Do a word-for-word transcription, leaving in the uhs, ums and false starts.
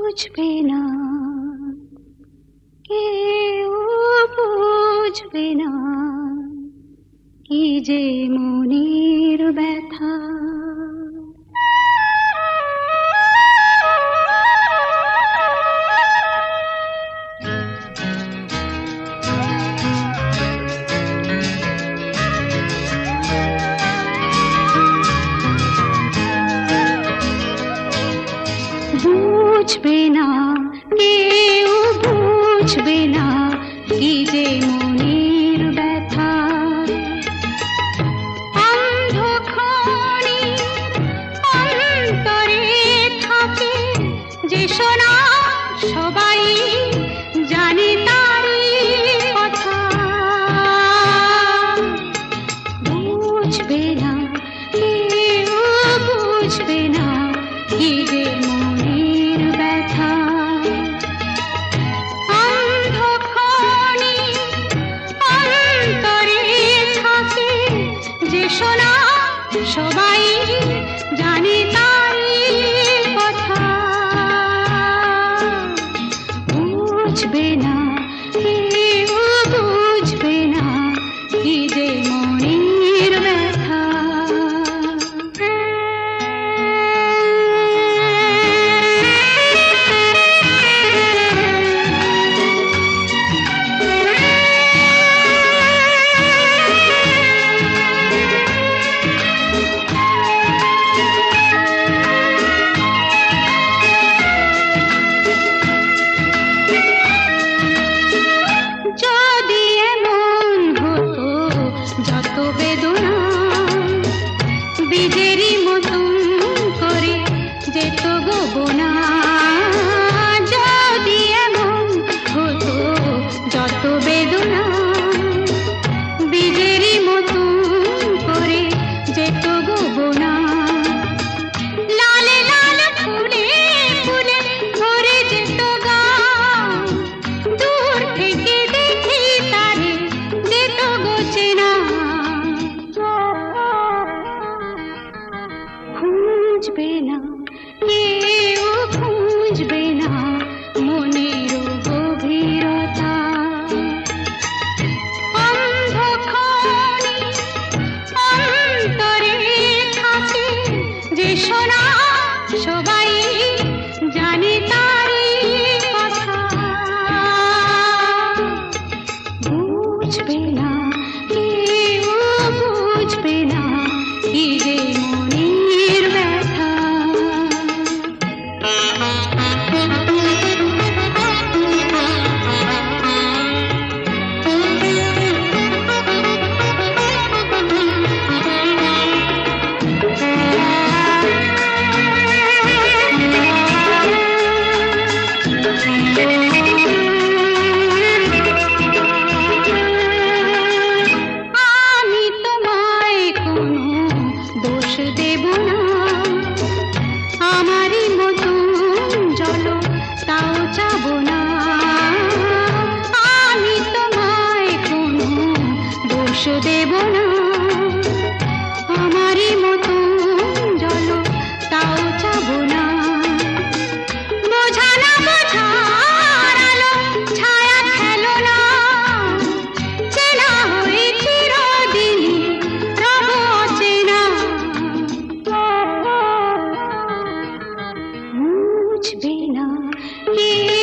বুঝবে না, কেউ বুঝবে না কি যে মনের ব্যথা। বুঝবে না, কেউ বুঝবে না কি যে মনের ব্যথা। অন্ধক্ষণে অন্তরে থাকে যে শোনা, সবাই জানে তারই কথা। বুঝবে না, কেউ বুঝবে না কি যে মনের ব্যথা। অন্ধক্ষণে অন্তরে থাকে যে শোনা, সবাই জানে তারই কথা। বুঝবে না, কেউ বুঝবে না কি যে মনের ব্যথা। যদি এমন হতো যত বেদনা বীজেরই মতন করে যেত গো বোনা। যদি এমন হতো যত বেদনা বীজেরই মতন করে যেত গো বোনা। লালে লাল ফুলে ফুলে ভরে যেত গান, দূর থেকে দেখি তারে যেত গো চেনা। খুঁজবে না, কেউ খুঁজবে না মনের গভীরতা। অন্ধক্ষণে অন্তরে থাকে যে শোনা, সবাই জানে তারই কথা। বুঝবে না, কেউ বুঝবে না কি যে মনের ব্যথা। আমি তোমায় কোনো দোষ দেব না, আমারই মতন চলো তাও যাব না। আমি তোমায় কোনো দোষ দেব না, আমারই মতন চলো তাও যাব না। বোঝা না বোঝার আলো ছায়া খেলো না, চেনা হয়ে চিরদিনই রব অচেনা। বুঝবে না, কে